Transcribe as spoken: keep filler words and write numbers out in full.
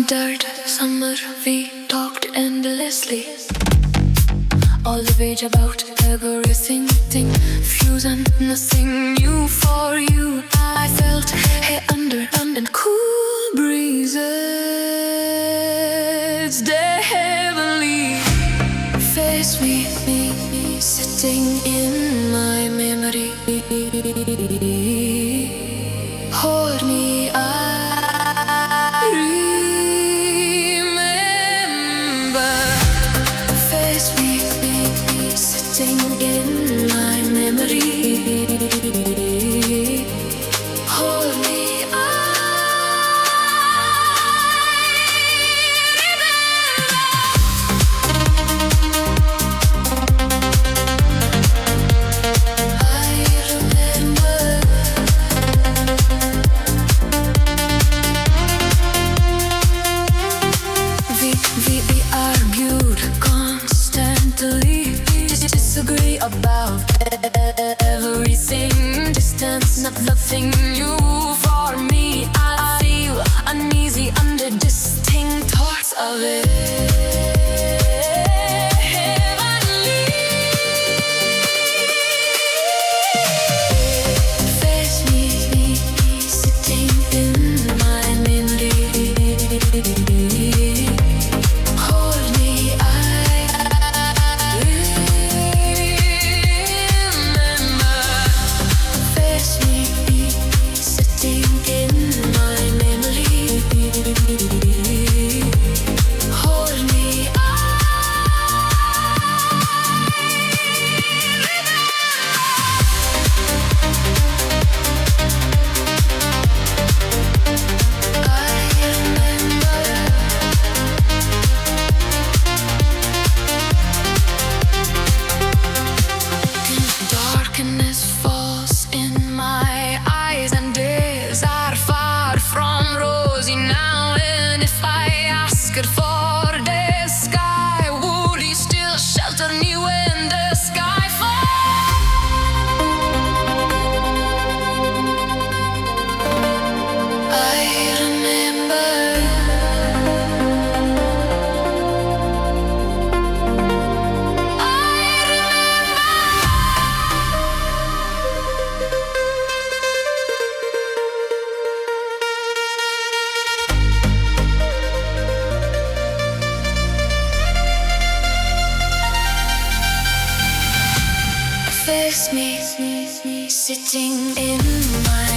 dirt summer we talked endlessly. All the rage about everything, thing, fusion, nothing new for you. I felt hey under and cool breezes, they're heavenly. Face me, me, me, sitting in my memory. Hold me, I remember. Face me, me, me, sitting in my memory. Hold me, I disagree about everything. Distance, not nothing new for me. I feel uneasy under distinct thoughts of it. Heavenly. Face me, me, me, sitting in my memory. Hold me, I for the sky, would he still shelter me when the sky falls? I remember. I Face me, me, me, sitting in my